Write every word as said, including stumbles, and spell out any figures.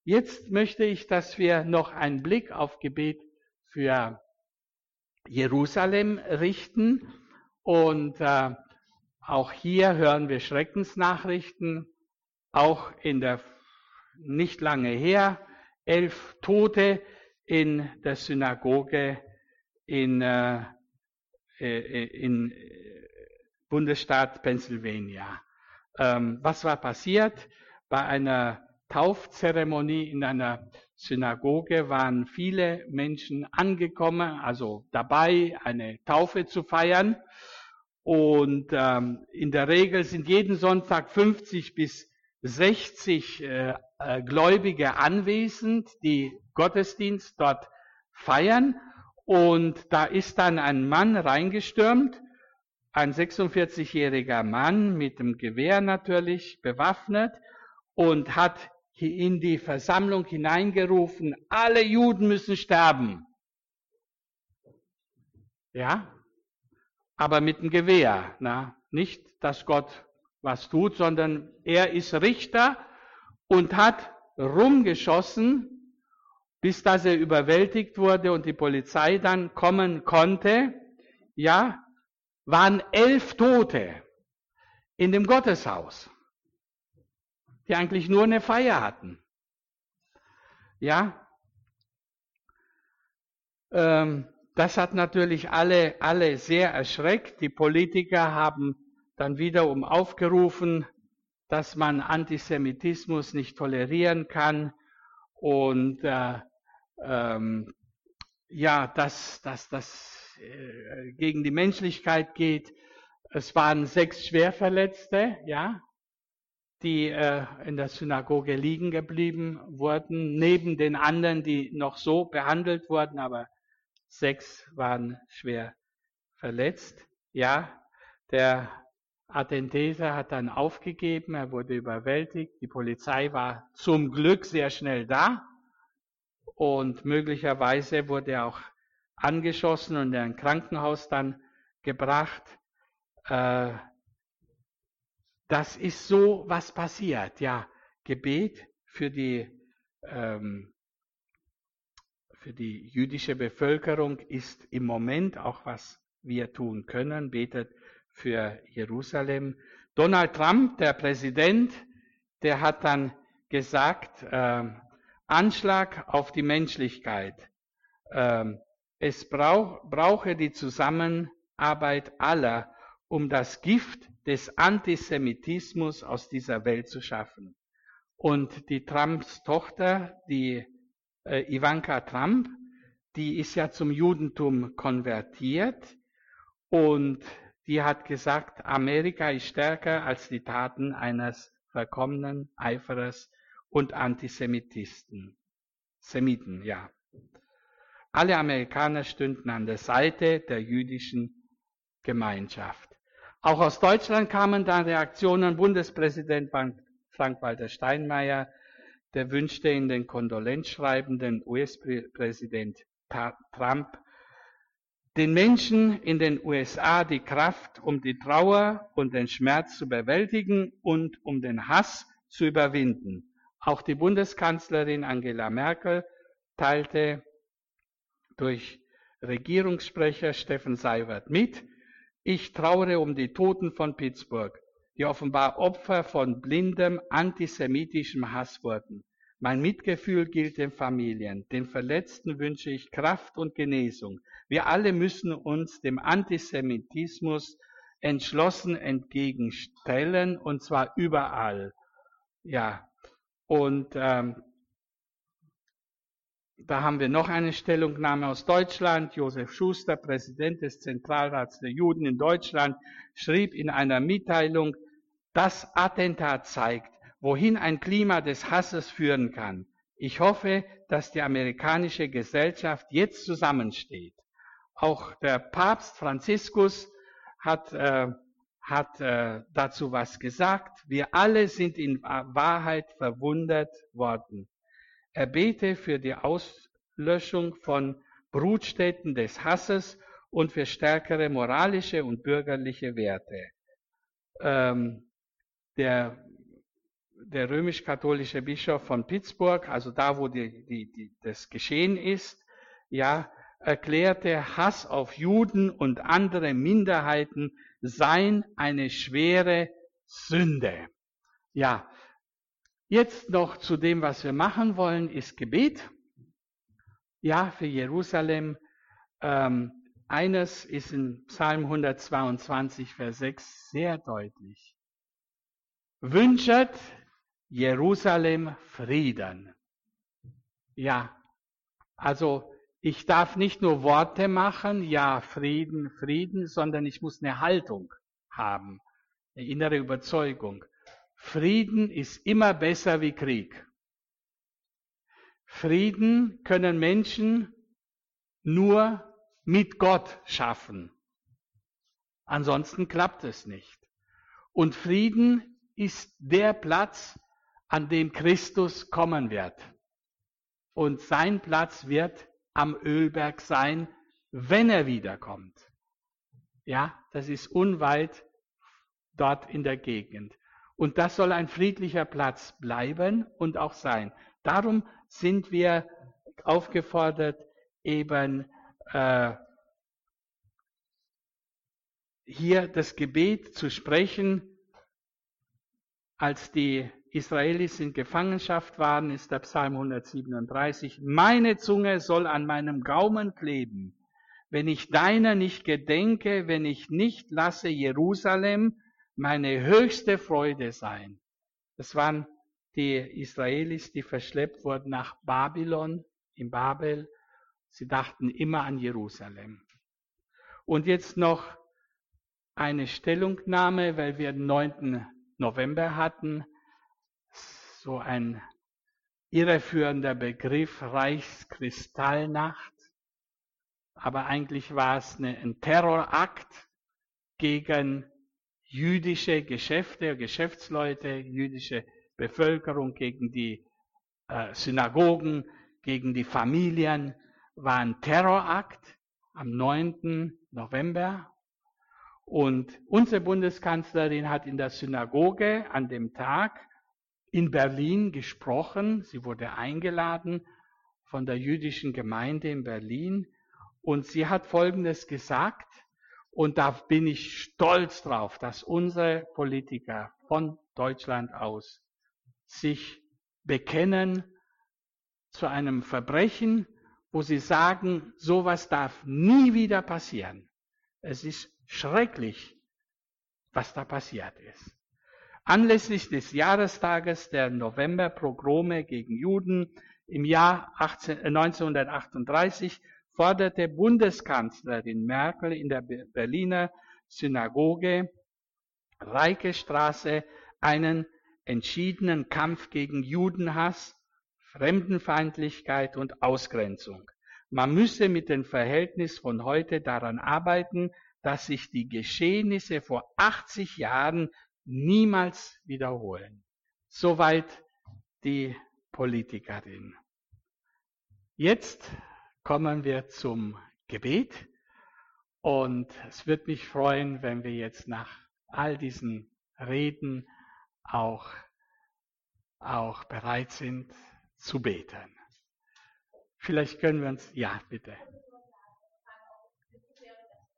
Jetzt möchte ich, dass wir noch einen Blick auf Gebet für Jerusalem richten. Und äh, auch hier hören wir Schreckensnachrichten, auch in der nicht lange her, elf Tote in der Synagoge in, äh, in Bundesstaat Pennsylvania. Ähm, was war passiert? Bei einer Taufzeremonie in einer Synagoge waren viele Menschen angekommen, also dabei, eine Taufe zu feiern. Und ähm, in der Regel sind jeden Sonntag fünfzig bis sechzig äh, äh, Gläubige anwesend, die Gottesdienst dort feiern. Und da ist dann ein Mann reingestürmt, ein sechsundvierzigjähriger Mann mit dem Gewehr natürlich, bewaffnet, und hat in die Versammlung hineingerufen, alle Juden müssen sterben. Ja, aber mit dem Gewehr. Na? Nicht, dass Gott was tut, sondern er ist Richter und hat rumgeschossen, bis dass er überwältigt wurde und die Polizei dann kommen konnte. Ja, waren elf Tote in dem Gotteshaus, die eigentlich nur eine Feier hatten. Ja, ähm, das hat natürlich alle, alle sehr erschreckt. Die Politiker haben dann wiederum aufgerufen, dass man Antisemitismus nicht tolerieren kann und äh, ähm, ja, dass das, das äh, gegen die Menschlichkeit geht. Es waren sechs Schwerverletzte, ja, die äh, in der Synagoge liegen geblieben wurden, neben den anderen, die noch so behandelt wurden, aber sechs waren schwer verletzt. Ja, der Attentäter hat dann aufgegeben, er wurde überwältigt, die Polizei war zum Glück sehr schnell da und möglicherweise wurde er auch angeschossen und in ein Krankenhaus dann gebracht. Äh, das ist so, was passiert. Ja, Gebet für die, ähm, für die jüdische Bevölkerung ist im Moment auch, was wir tun können. Betet für Jerusalem. Donald Trump, der Präsident, der hat dann gesagt, äh, Anschlag auf die Menschlichkeit. Äh, es brauch, brauche die Zusammenarbeit aller, um das Gift des Antisemitismus aus dieser Welt zu schaffen. Und die Trumps Tochter, die äh, Ivanka Trump, die ist ja zum Judentum konvertiert und die hat gesagt, Amerika ist stärker als die Taten eines verkommenen Eiferers und Antisemitisten. Semiten, ja. Alle Amerikaner stünden an der Seite der jüdischen Gemeinschaft. Auch aus Deutschland kamen dann Reaktionen. Bundespräsident Frank-Walter Steinmeier, der wünschte in den Kondolenzschreiben den U S-Präsident Trump, den Menschen in den U S A die Kraft, um die Trauer und den Schmerz zu bewältigen und um den Hass zu überwinden. Auch die Bundeskanzlerin Angela Merkel teilte durch Regierungssprecher Steffen Seibert mit, ich trauere um die Toten von Pittsburgh, die offenbar Opfer von blindem antisemitischem Hass wurden. Mein Mitgefühl gilt den Familien. Den Verletzten wünsche ich Kraft und Genesung. Wir alle müssen uns dem Antisemitismus entschlossen entgegenstellen, und zwar überall. Ja, und ähm, da haben wir noch eine Stellungnahme aus Deutschland. Josef Schuster, Präsident des Zentralrats der Juden in Deutschland, schrieb in einer Mitteilung, das Attentat zeigt, wohin ein Klima des Hasses führen kann. Ich hoffe, dass die amerikanische Gesellschaft jetzt zusammensteht. Auch der Papst Franziskus hat, äh, hat äh, dazu was gesagt. Wir alle sind in Wahrheit verwundert worden. Er bete für die Auslöschung von Brutstätten des Hasses und für stärkere moralische und bürgerliche Werte. Ähm, der der römisch-katholische Bischof von Pittsburgh, also da, wo die, die, die, das geschehen ist, ja, erklärte, Hass auf Juden und andere Minderheiten seien eine schwere Sünde. Ja, jetzt noch zu dem, was wir machen wollen, ist Gebet. Ja, für Jerusalem. Ähm, eines ist in Psalm hundertzweiundzwanzig, Vers sechs sehr deutlich. Wünschet Jerusalem Frieden. Ja, also ich darf nicht nur Worte machen, ja, Frieden, Frieden, sondern ich muss eine Haltung haben, eine innere Überzeugung. Frieden ist immer besser wie Krieg. Frieden können Menschen nur mit Gott schaffen. Ansonsten klappt es nicht. Und Frieden ist der Platz, an dem Christus kommen wird. Und sein Platz wird am Ölberg sein, wenn er wiederkommt. Ja, das ist unweit dort in der Gegend. Und das soll ein friedlicher Platz bleiben und auch sein. Darum sind wir aufgefordert, eben äh, hier das Gebet zu sprechen. Als die Israelis in Gefangenschaft waren, ist der Psalm hundertsiebenunddreißig, meine Zunge soll an meinem Gaumen kleben, wenn ich deiner nicht gedenke, wenn ich nicht lasse Jerusalem meine höchste Freude sein. Das waren die Israelis, die verschleppt wurden nach Babylon, in Babel. Sie dachten immer an Jerusalem. Und jetzt noch eine Stellungnahme, weil wir den neunten November hatten, so ein irreführender Begriff, Reichskristallnacht. Aber eigentlich war es eine, ein Terrorakt gegen jüdische Geschäfte, Geschäftsleute, jüdische Bevölkerung, gegen die äh, Synagogen, gegen die Familien. War ein Terrorakt am neunten November. Und unsere Bundeskanzlerin hat in der Synagoge an dem Tag in Berlin gesprochen. Sie wurde eingeladen von der jüdischen Gemeinde in Berlin. Und sie hat Folgendes gesagt, und da bin ich stolz drauf, dass unsere Politiker von Deutschland aus sich bekennen zu einem Verbrechen, wo sie sagen, sowas darf nie wieder passieren. Es ist schrecklich, was da passiert ist. Anlässlich des Jahrestages der Novemberpogrome gegen Juden im Jahr neunzehnhundertachtunddreißig forderte Bundeskanzlerin Merkel in der Berliner Synagoge Reikestraße einen entschiedenen Kampf gegen Judenhass, Fremdenfeindlichkeit und Ausgrenzung. Man müsse mit dem Verhältnis von heute daran arbeiten, dass sich die Geschehnisse vor achtzig Jahren niemals wiederholen. Soweit die Politikerin. Jetzt kommen wir zum Gebet und es wird mich freuen, wenn wir jetzt nach all diesen Reden auch, auch bereit sind zu beten. Vielleicht können wir uns, ja, bitte.